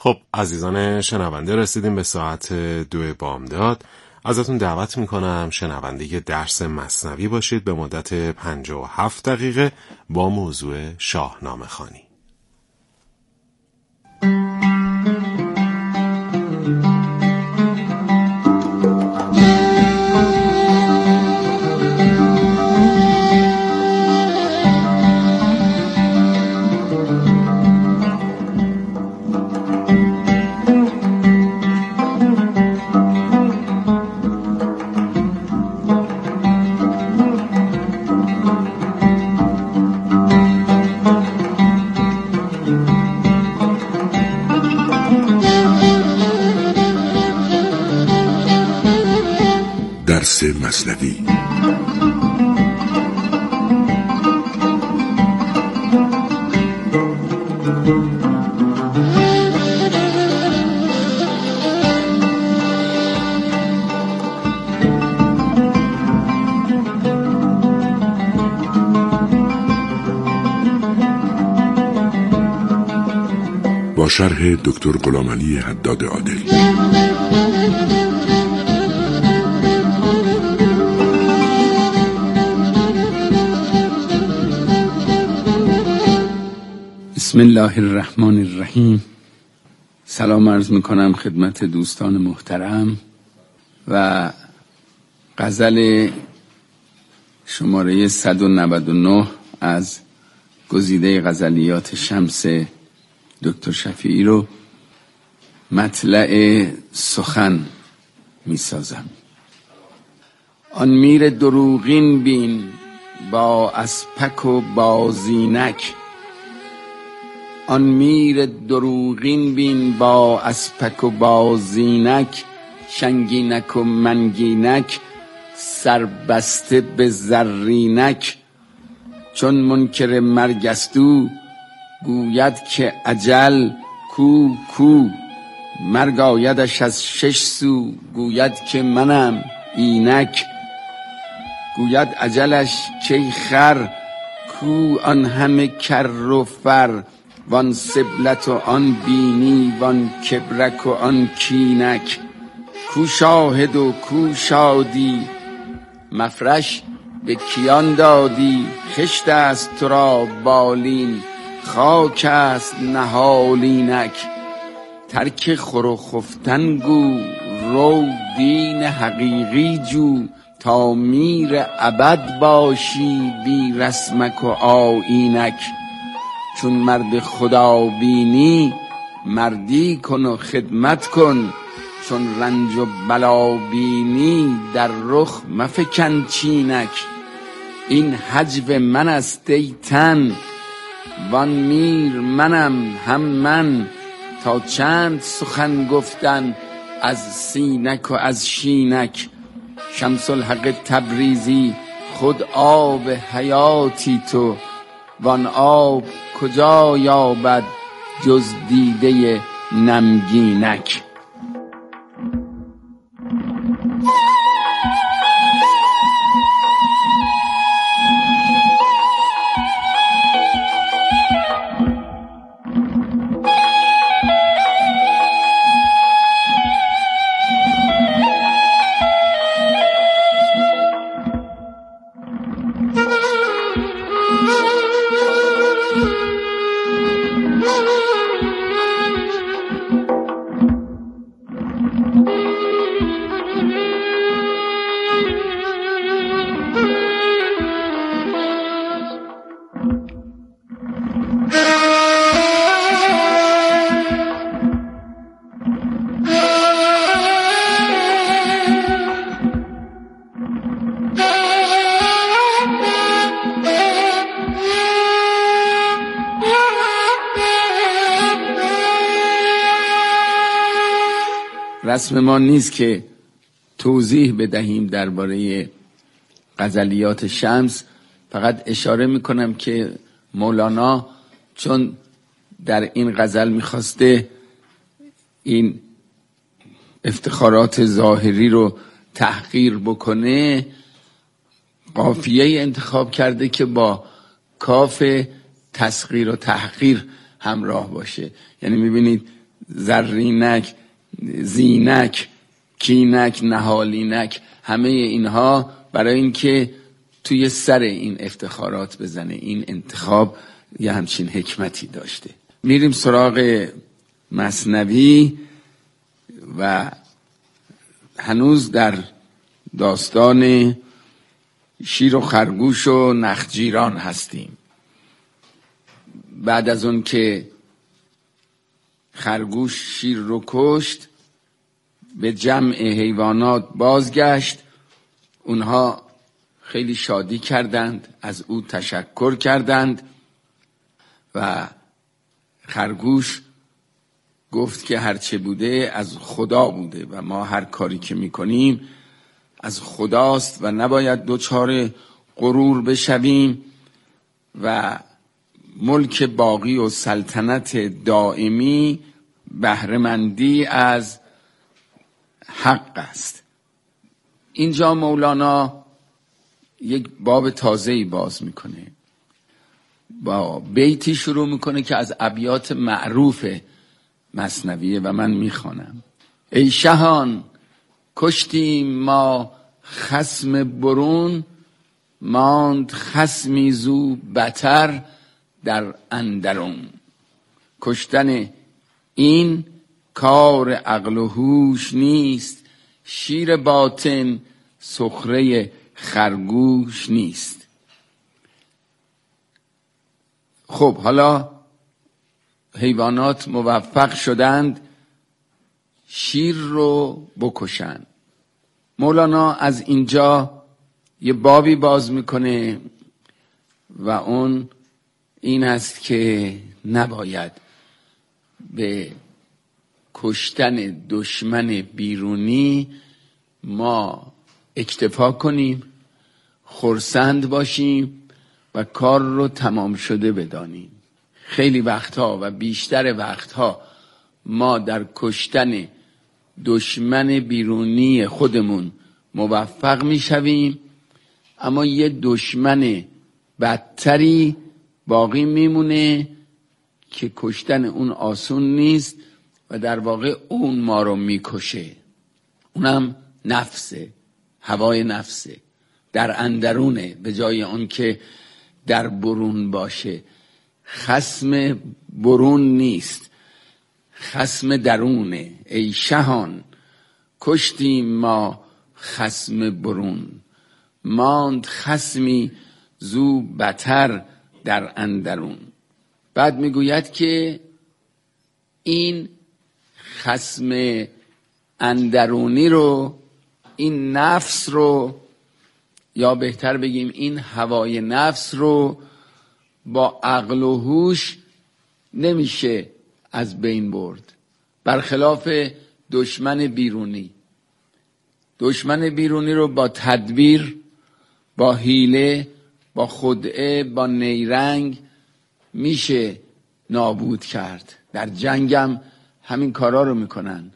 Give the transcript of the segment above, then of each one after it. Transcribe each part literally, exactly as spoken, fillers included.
خب عزیزان شنونده، رسیدیم به ساعت دو بامداد. ازتون دعوت میکنم شنونده درس مثنوی باشید به مدت پنجاه و هفت دقیقه با موضوع شاهنامه خوانی. درس مثنوی. با شرح دکتر غلامعلی حداد عادل. بسم الله الرحمن الرحیم. سلام عرض میکنم خدمت دوستان محترم و غزل شماره صد و نود و نه از گزیده غزلیات شمس دکتر شفیعی رو مطلع سخن میسازم. آن میر دروغین بین با اسپک و با زینک، آن میر دروغین بین با اسپک و با زینک، شنگینک و منگینک سربسته به زرینک. چون منکر مرگستو گوید که اجل کو کو، مرگ آیدش از شش سو گوید که منم اینک. گوید اجلش کی خر کو آن همه کر و فر، وان سبلت و آن بینی وان کبرک و آن کینک. کو شاهد و کو شادی مفرش به کیان دادی، خشت است تو را بالین خاک است نهالینک. ترک خور و خفتن گو رو دین حقیقی جو، تا میر ابد باشی بی رسمک و آیینک. چون مرد خدا بینی مردی کن و خدمت کن، چون رنج و بلا بینی در رخ مفکن چینک. این هجو من است ای تن وان میر منم هم من، تا چند سخن گفتن از سینک و از شینک. شمس الحق تبریزی خود آب حیاتی تو، وان آب کجا یابد جز دیده نمگینک. رسم ما نیست که توضیح بدهیم درباره غزلیات شمس، فقط اشاره میکنم که مولانا چون در این غزل میخواسته این افتخارات ظاهری رو تحقیر بکنه، قافیه انتخاب کرده که با کاف تسخیر و تحقیر همراه باشه. یعنی میبینید زرینک، زینک، کینک، نهالینک، همه اینها برای اینکه توی سر این افتخارات بزنه. این انتخاب یه همچین حکمتی داشته. میریم سراغ مثنوی و هنوز در داستان شیر و خرگوش و نخجیران هستیم. بعد از اون که خرگوش شیر رو کشت، به جمع حیوانات بازگشت. اونها خیلی شادی کردند، از او تشکر کردند و خرگوش گفت که هرچه بوده از خدا بوده و ما هر کاری که میکنیم از خداست و نباید دچار غرور بشویم و ملک باقی و سلطنت دائمی بهره‌مندی از حق است. اینجا مولانا یک باب تازه‌ای باز میکنه، با بیتی شروع میکنه که از ابیات معروف مثنویه و من میخوانم. ای شهان کشتیم ما خصم برون، ماند خصمی زو بتر در اندرون. کشتن این کار عقل و هوش نیست، شیر باطن سخره خرگوش نیست. خب حالا حیوانات موفق شدند شیر رو بکشن. مولانا از اینجا یه بابی باز میکنه و اون این است که نباید به کشتن دشمن بیرونی ما اکتفا کنیم، خرسند باشیم و کار رو تمام شده بدانیم. خیلی وقتها و بیشتر وقتها ما در کشتن دشمن بیرونی خودمون موفق میشویم، اما یه دشمن بدتری باقی میمونه که کشتن اون آسون نیست و در واقع اون ما رو میکشه. اونم نفسه، هوای نفسه، در اندرونه به جای اون که در برون باشه. خصم برون نیست، خصم درونه. ای شهان کشتیم ما خصم برون، ماند خصمی زو بتر در اندرون. بعد میگوید که این خصم اندرونی رو، این نفس رو، یا بهتر بگیم این هوای نفس رو با عقل و هوش نمیشه از بین برد. برخلاف دشمن بیرونی، دشمن بیرونی رو با تدبیر، با حیله، با خدعه، با نیرنگ میشه نابود کرد. در جنگم همین کارا رو میکنن.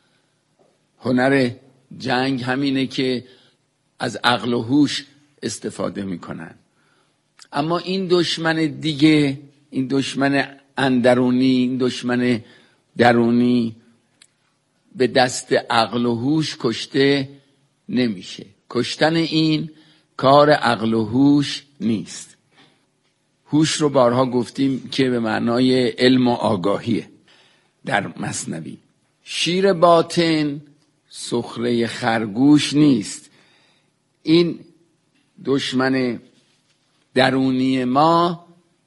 هنر جنگ همینه که از عقل و هوش استفاده میکنن. اما این دشمن دیگه، این دشمن اندرونی، این دشمن درونی به دست عقل و هوش کشته نمیشه. کشتن این کار عقل و هوش نیست. هوش رو بارها گفتیم که به معنای علم و آگاهیه در مثنوی. شیر باطن سخره خرگوش نیست. این دشمن درونی ما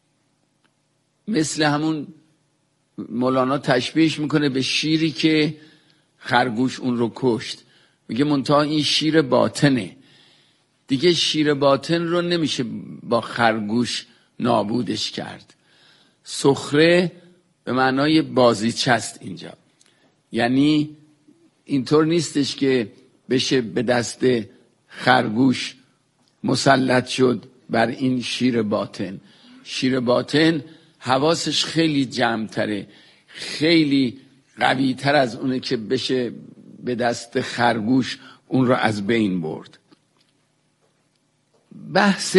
مثل همون مولانا تشبیهش میکنه به شیری که خرگوش اون رو کشت. میگه منتها این شیر باطنه دیگه. شیر باطن رو نمیشه با خرگوش نابودش کرد. سخره به معنای بازیچه است اینجا، یعنی اینطور نیستش که بشه به دست خرگوش مسلط شد بر این شیر باطن. شیر باطن حواسش خیلی جمع‌تره، خیلی قوی تر از اونه که بشه به دست خرگوش اون رو از بین برد. بحث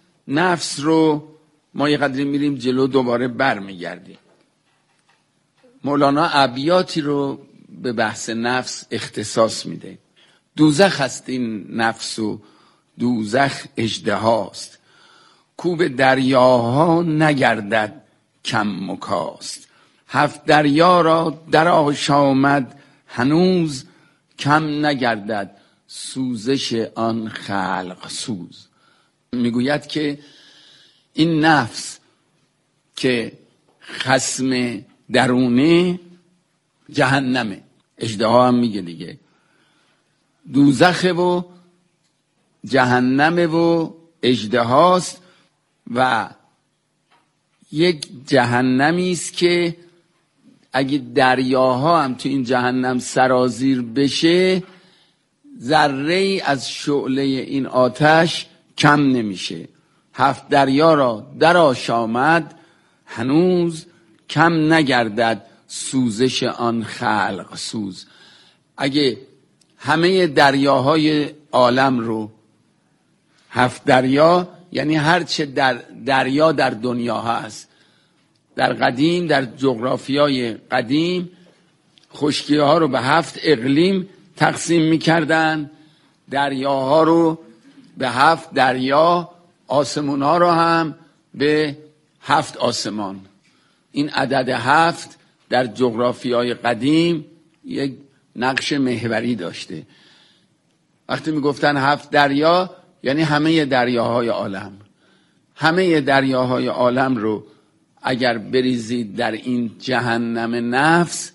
نفس رو ما یه قدری میریم جلو، دوباره بر میگردیم. مولانا ابیاتی رو به بحث نفس اختصاص میده. دوزخ هست این نفس و دوزخ اژدهاست، کو به دریاها نگردد کم مکاست. هفت دریا را در آشامد هنوز، کم نگردد سوزش آن خلق سوز. میگوید که این نفس که خصم درونه جهنمه، اژدها هم میگه دیگه، دوزخه و جهنمه و اژدهاست و یک جهنمی است که اگه دریاها هم تو این جهنم سرازیر بشه ذره ای از شعله این آتش کم نمیشه. هفت دریا را در آشامد هنوز، کم نگردد سوزش آن خلق سوز. اگه همه دریاهای عالم رو، هفت دریا یعنی هر چه در دریا در دنیا هست، در قدیم در جغرافیای قدیم خشکی ها رو به هفت اقلیم تقسیم میکردن، دریاها رو به هفت دریا، آسمون ها رو هم به هفت آسمان. این عدد هفت در جغرافیای قدیم یک نقش محوری داشته. وقتی میگفتن هفت دریا یعنی همه دریاهای عالم. همه دریاهای عالم رو اگر بریزید در این جهنم نفس،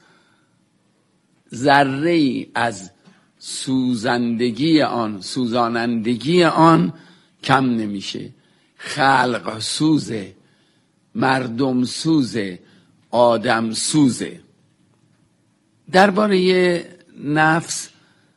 ذره ای از سوزندگی آن، سوزانندگی آن کم نمیشه. خلق سوزه، مردم سوزه، آدم سوزه. درباره نفس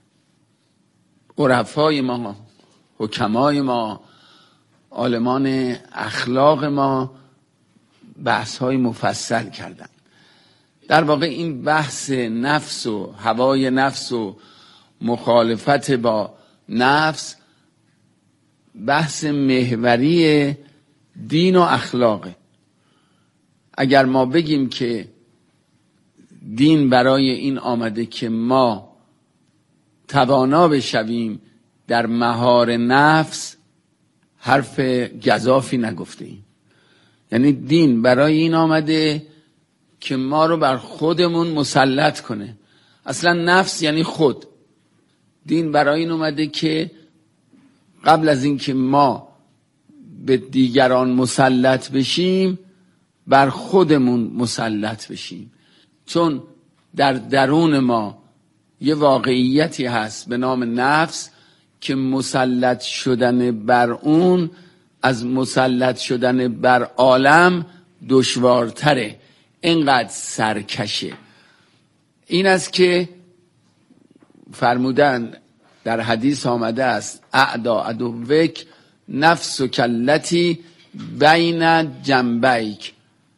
عرفای ما، حکمای ما، عالمان اخلاق ما بحث های مفصل کردن. در واقع این بحث نفس و هوای نفس و مخالفت با نفس بحث محوری دین و اخلاقه. اگر ما بگیم که دین برای این آمده که ما توانا بشویم در مهار نفس، حرف گزافی نگفته ایم. یعنی دین برای این آمده که ما رو بر خودمون مسلط کنه. اصلا نفس یعنی خود. دین برای این آمده که قبل از این که ما به دیگران مسلط بشیم بر خودمون مسلط بشیم، چون در درون ما یه واقعیتی هست به نام نفس که مسلط شدن بر اون از مسلط شدن بر عالم دشوارتره، اینقدر سرکشه. این است که فرمودن در حدیث آمده است اعدا عدوک نفس و کلتی بین جنبیک،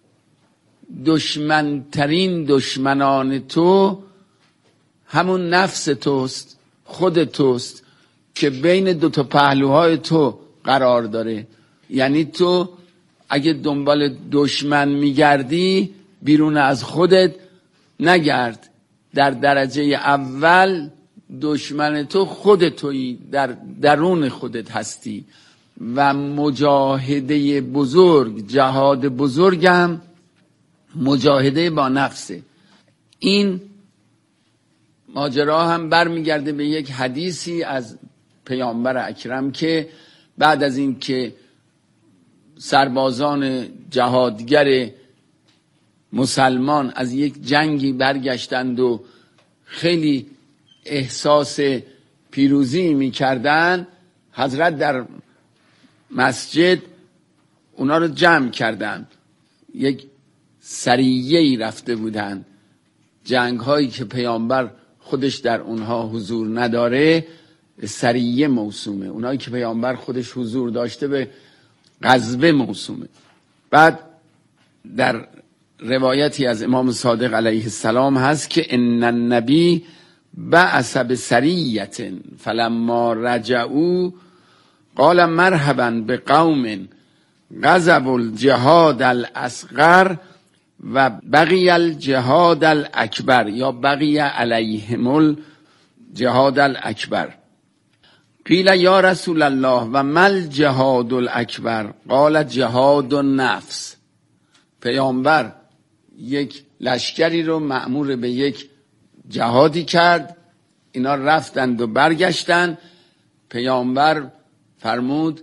دشمنترین دشمنان تو همون نفس توست، خود توست که بین دو تا پهلوهای تو قرار داره. یعنی تو اگه دنبال دشمن میگردی بیرون از خودت نگرد، در درجه اول دشمن تو خود تویی، در درون خودت هستی. و مجاهده بزرگ، جهاد بزرگم مجاهده با نفسه. این ماجرا هم برمیگرده به یک حدیثی از پیامبر اکرم که بعد از این که سربازان جهادگر مسلمان از یک جنگی برگشتند و خیلی احساس پیروزی میکردن، حضرت در مسجد اونا رو جمع کردن. یک سریه‌ای رفته بودن، جنگ هایی که پیامبر خودش در اونها حضور نداره سریه موسومه، اونایی که پیامبر خودش حضور داشته به غزوه موسومه. بعد در روایتی از امام صادق علیه السلام هست که ان النبی بعث بسریة فلما رجعوا قال مرحبا بقوم غزوا الجهاد الاصغر و بقی الجهاد الاکبر یا بقی علیهم الجهاد الاکبر. قیل یا رسول الله و مل جهاد الاکبر؟ قال جهاد النفس. پیامبر یک لشکری رو مأمور به یک جهادی کرد، اینا رفتند و برگشتند. پیامبر فرمود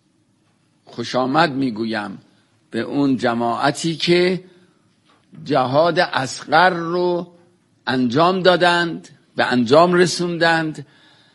خوش آمد میگویم به اون جماعتی که جهاد اصغر رو انجام دادند، به انجام رسوندند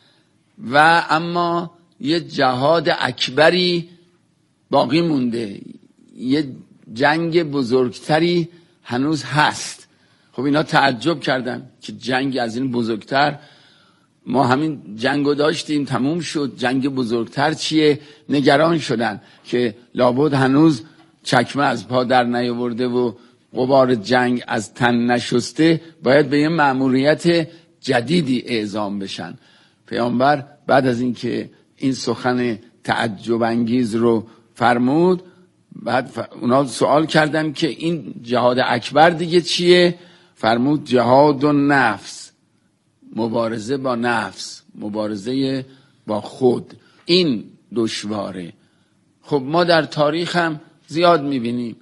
و اما یه جهاد اکبری باقی مونده، یه جنگ بزرگتری هنوز هست. خب اینا تعجب کردن که جنگ از این بزرگتر، ما همین جنگو داشتیم تموم شد، جنگ بزرگتر چیه؟ نگران شدن که لابد هنوز چکمه از پا در نیاورده و غبار جنگ از تن نشسته، باید به یه مأموریت جدیدی اعزام بشن. پیامبر بعد از اینکه این سخن تعجب انگیز رو فرمود، بعد اونا سوال کردن که این جهاد اکبر دیگه چیه؟ فرمود جهاد النفس، مبارزه با نفس، مبارزه با خود. این دشواره. خب ما در تاریخ هم زیاد میبینیم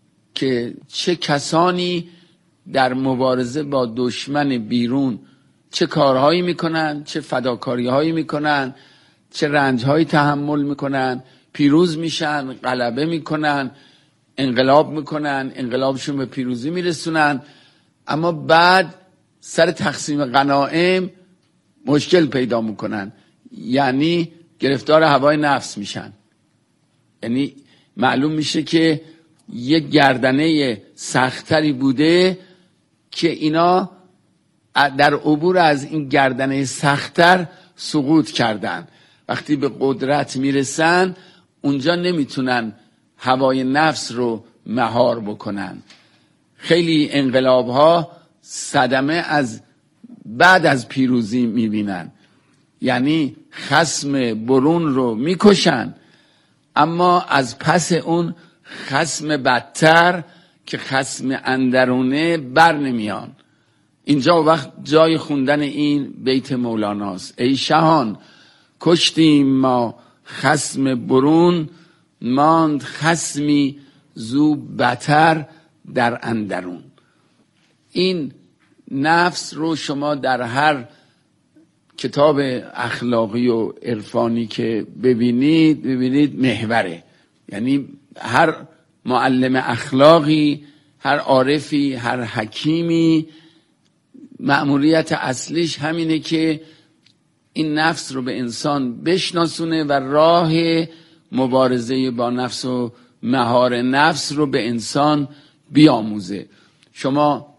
که چه کسانی در مبارزه با دشمن بیرون چه کارهایی میکنن، چه فداکاریهایی میکنن، چه رنجهایی تحمل میکنن، پیروز میشن، غلبه میکنن، انقلاب میکنن، انقلابشون به پیروزی میرسونن، اما بعد سر تقسیم غنایم مشکل پیدا میکنن، یعنی گرفتار هوای نفس میشن. یعنی معلوم میشه که یک گردنه سختری بوده که اینا در عبور از این گردنه سختر سقوط کردن. وقتی به قدرت میرسن اونجا نمیتونن هوای نفس رو مهار بکنن. خیلی انقلاب ها صدمه از بعد از پیروزی میبینن، یعنی خصم برون رو میکشن اما از پس اون خصم بدتر که خصم اندرونه بر نمیان. اینجا وقت جای خوندن این بیت مولاناست: ای شهان کشتیم ما خصم برون، ماند خصمی زو بتر در اندرون. این نفس رو شما در هر کتاب اخلاقی و عرفانی که ببینید ببینید محوره. یعنی هر معلم اخلاقی، هر عارفی، هر حکیمی مأموریت اصلیش همینه که این نفس رو به انسان بشناسونه و راه مبارزه با نفس و مهار نفس رو به انسان بیاموزه. شما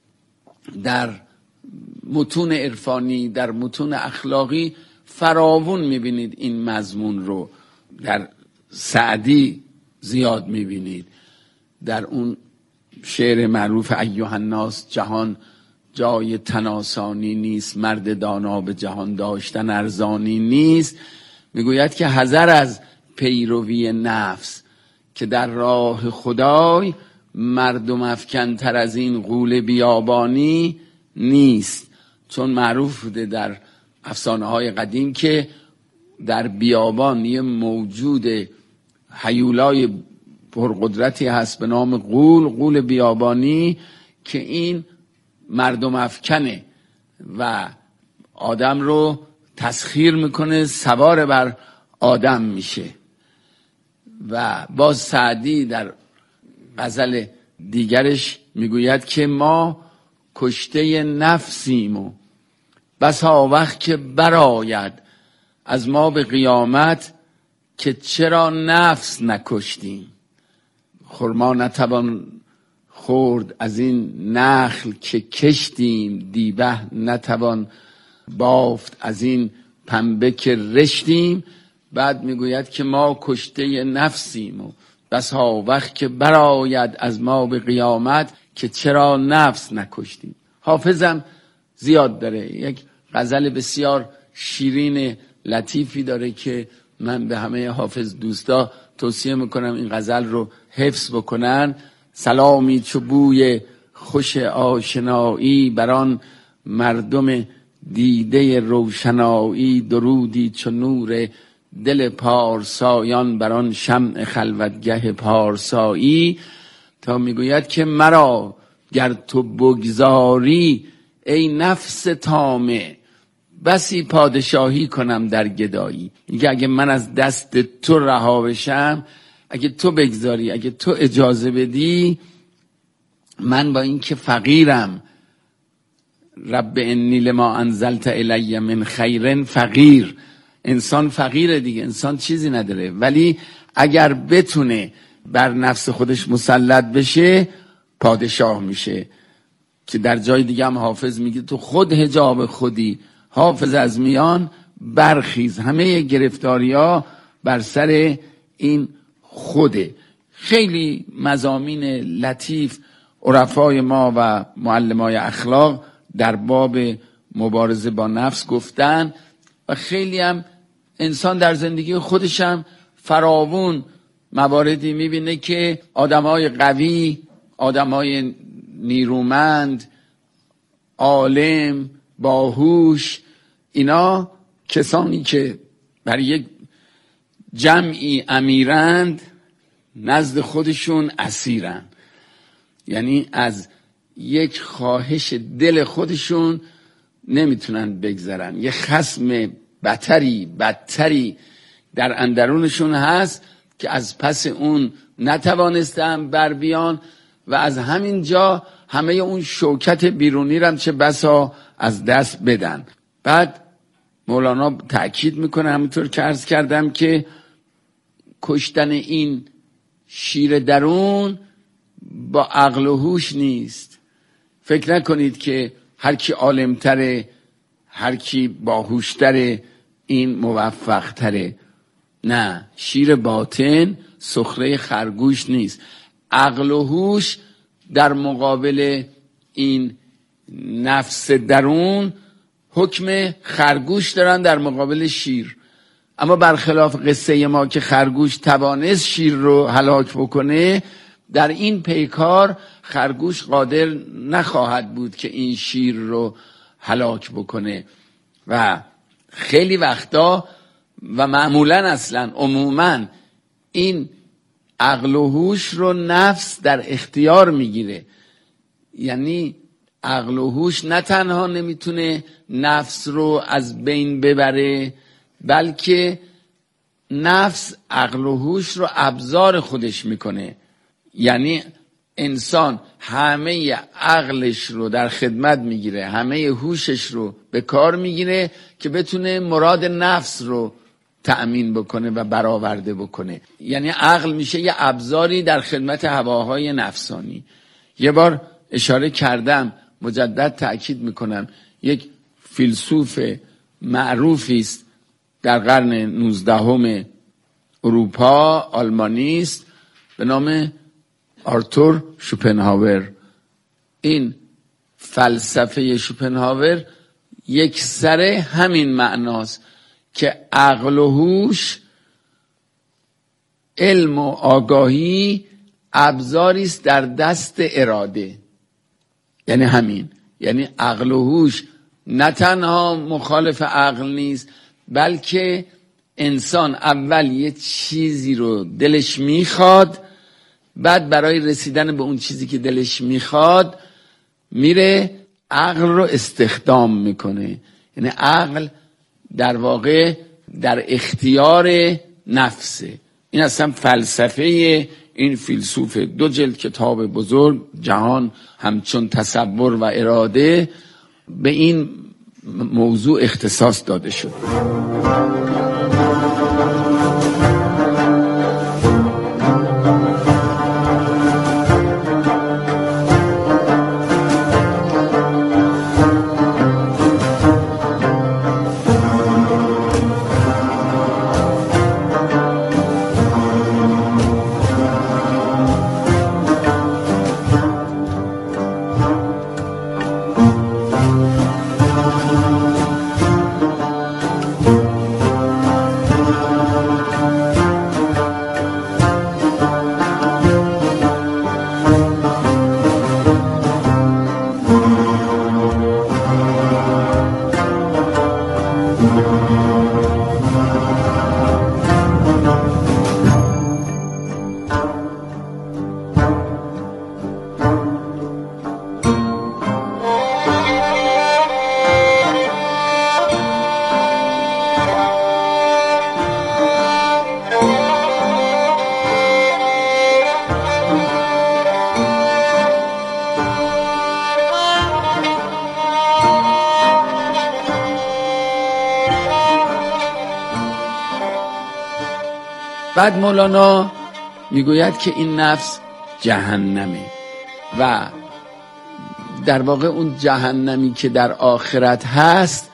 در متون عرفانی، در متون اخلاقی فراوون میبینید این مضمون رو. در سعدی زیاد میبینید، در اون شعر معروف ایها الناس جهان جای تناسانی نیست، مرد دانا به جهان داشتن ارزانی نیست. میگوید که حذر از پیروی نفس که در راه خدای مردم افکن تر از این غول بیابانی نیست. چون معروف بوده در افسانه های قدیم که در بیابان یه موجود هیولای پرقدرتی هست به نام غول، غول بیابانی، که این مردم افکنه و آدم رو تسخیر میکنه، سوار بر آدم میشه. و باز سعدی در غزل دیگرش میگوید که ما کشته نفسیم و بسا وقت که براید از ما به قیامت که چرا نفس نکشتیم. خرما نتوان خورد از این نخل که کشتیم، دیبه نتوان بافت از این پنبه که رشتیم. بعد میگوید که ما کشته نفسیم و بسا وقت که براید از ما به قیامت که چرا نفس نکشتیم. حافظم زیاد داره، یک غزل بسیار شیرین لطیفی داره که من به همه حافظ دوستا توصیه میکنم این غزل رو حفظ بکنن. سلامی چو بوی خوش آشنایی، بران مردم دیده روشنایی. درودی چو نور دل پارسایان، بران شمع خلوتگه پارسایی. تا میگوید که مرا گر تو بگذاری ای نفس طامع، بسی پادشاهی کنم در گدایی. میگه اگه من از دست تو رها بشم، اگه تو بگذاری، اگه تو اجازه بدی، من با این که فقیرم، رب انی لما انزلت الی من خیر فقیر، انسان فقیره دیگه، انسان چیزی نداره، ولی اگر بتونه بر نفس خودش مسلط بشه پادشاه میشه. که در جای دیگه هم حافظ میگه تو خود حجاب خودی، حافظ از میان برخیز. همه گرفتاری ها بر سر این خوده. خیلی مضامین لطیف عرفای ما و معلمای اخلاق در باب مبارزه با نفس گفتن و خیلی هم انسان در زندگی خودش هم فراوون مواردی میبینه که آدمای قوی، آدمای نیرومند، عالم، باهوش، اینا کسانی که برای یک جمعی امیرند نزد خودشون اسیرن. یعنی از یک خواهش دل خودشون نمیتونن بگذرن. یه خصم بتری بدتری در اندرونشون هست که از پس اون نتوانستن بر بیان و از همین جا همه اون شوکت بیرونی رم چه بسا از دست بدن. بعد مولانا تأکید میکنه همینطور که عرض کردم که کشتن این شیر درون با عقل و هوش نیست. فکر نکنید که هر کی عالمتره، هر کی باهوشتره این موفقتره. نه، شیر باطن سخره خرگوش نیست. عقل و هوش در مقابل این نفس درون حکم خرگوش دارن در مقابل شیر. اما برخلاف قصه ما که خرگوش توانست شیر رو هلاک بکنه، در این پیکار خرگوش قادر نخواهد بود که این شیر رو هلاک بکنه. و خیلی وقتا و معمولا اصلا عموما این عقل و هوش رو نفس در اختیار میگیره. یعنی عقل و هوش نه تنها نمیتونه نفس رو از بین ببره، بلکه نفس عقل و هوش رو ابزار خودش میکنه. یعنی انسان همه عقلش رو در خدمت میگیره، همه هوشش رو به کار میگیره که بتونه مراد نفس رو تأمین بکنه و برآورده بکنه. یعنی عقل میشه یه ابزاری در خدمت هواهای نفسانی. یه بار اشاره کردم، مجدد تأکید میکنم، یک فیلسوف معروفی است در قرن نوزدهم اروپا، آلمانی است، به نام آرتور شوپنهاور. این فلسفه شوپنهاور یک سره همین معناست که عقل و هوش، علم و آگاهی ابزاری است در دست اراده. یعنی همین، یعنی عقل و هوش نه تنها مخالف عقل نیست، بلکه انسان اول یه چیزی رو دلش میخواد، بعد برای رسیدن به اون چیزی که دلش میخواد میره عقل رو استخدام میکنه. یعنی عقل در واقع در اختیار نفسه. این اصلا فلسفه این فیلسوف دو جلد کتاب بزرگ جهان همچون تصور و اراده به این موضوع اختصاص داده شد. بعد مولانا میگوید که این نفس جهنمه و در واقع اون جهنمی که در آخرت هست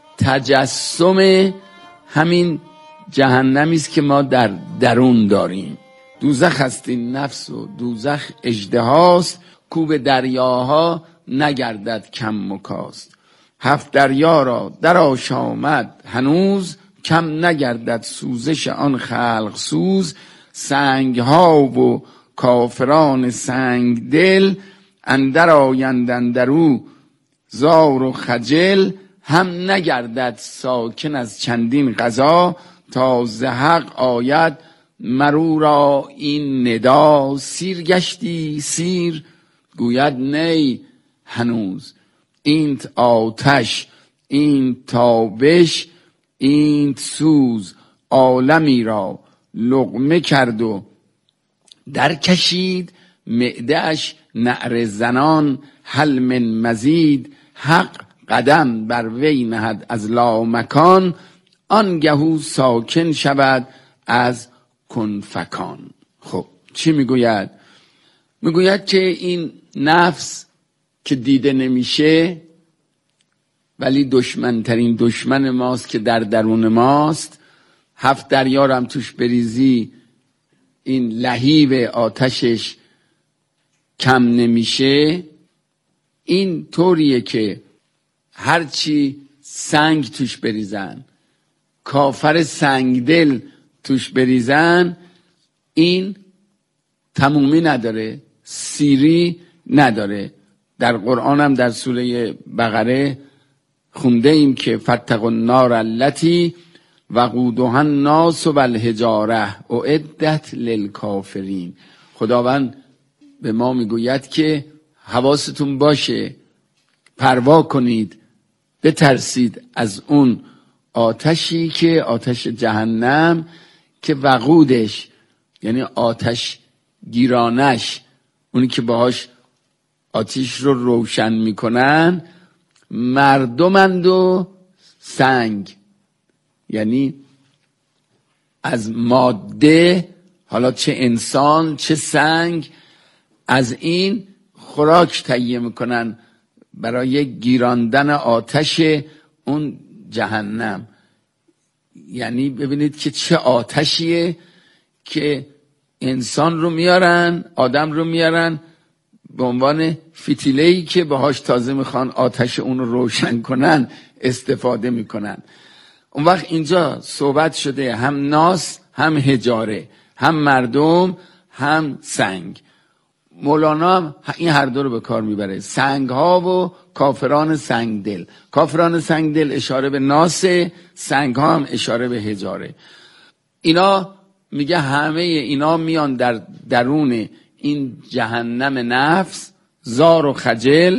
تجسم همین جهنمی است که ما در درون داریم. دوزخ هست این نفس و دوزخ اژدهاست، کو به دریاها نگردد کم مکاست. هفت دریا را در آشامد هنوز، کم نگردد سوزش آن خلق سوز. سنگ ها و کافران سنگ دل، اندر آیند اندرو زار و خجل. هم نگردد ساکن از چندین غذا، تا ز حق آید مرو را این ندا. سیر گشتی سیر گوید نی هنوز، اینت آتش اینت تابش اینت سوز. عالمی را لقمه کرد و در کشید، معده‌اش نعره زنان هل من مزید. حق قدم بر وی نهد از لامکان، آنگهو ساکن شود از کن فکان. خب چی میگوید؟ میگوید که این نفس که دیده نمیشه ولی دشمنترین دشمن ماست که در درون ماست. هفت دریا هم توش بریزی این لهیب آتشش کم نمیشه. این طوریه که هرچی سنگ توش بریزن، کافر سنگدل توش بریزن، این تمومی نداره، سیری نداره. در قرآن هم در سوره بقره خونده ایم که فاتقوا النار التی وقودها الناس والحجاره اعدت للکافرین. خداوند به ما میگوید که حواستون باشه، پروا کنید، بترسید از اون آتشی که آتش جهنم که وقودش یعنی آتش گیرانش، اونی که باهاش آتش رو روشن میکنن، مردمند و سنگ، یعنی از ماده، حالا چه انسان چه سنگ، از این خوراک تهیه میکنن برای گیراندن آتش اون جهنم. یعنی ببینید که چه آتشیه که انسان رو میارن، آدم رو میارن به عنوان فتیله‌ای که باهاش تازه میخوان آتش اون رو روشن کنن استفاده میکنن. اون وقت اینجا صحبت شده هم ناس هم حجاره، هم مردم هم سنگ. مولانا هم این هر دو رو به کار میبره، سنگ ها و کافران سنگ دل. کافران سنگ دل اشاره به ناسه، سنگ ها هم اشاره به حجاره. اینا میگه همه اینا میان در درون این جهنم نفس، زار و خجل،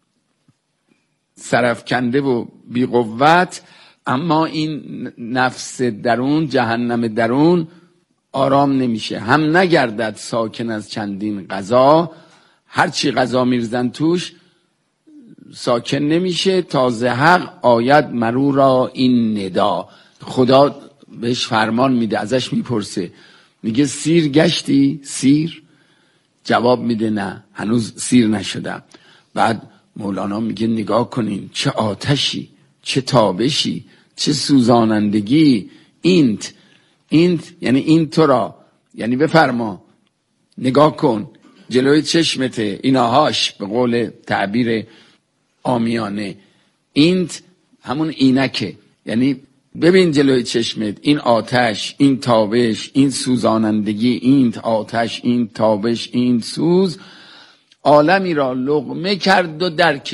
سرفکنده و بی قوت. اما این نفس درون، جهنم درون آرام نمیشه. هم نگردد ساکن از چندین غذا، هرچی غذا میرزن توش ساکن نمیشه. تازه حق آید مرو را این ندا. خدا بهش فرمان میده، ازش میپرسه، میگه سیر گشتی سیر؟ جواب میده نه، هنوز سیر نشدم. بعد مولانا میگه نگاه کنین چه آتشی، چه تابشی، چه سوزانندگی. اینت اینت یعنی این تو را، یعنی بفرما، نگاه کن جلوی چشمته، ایناهاش به قول تعبیر عامیانه. اینت همون اینکه، یعنی ببین جلوی چشمت این آتش، این تابش، این سوزانندگی، این آتش، این تابش، این سوز. عالمی را لقمه کرد و در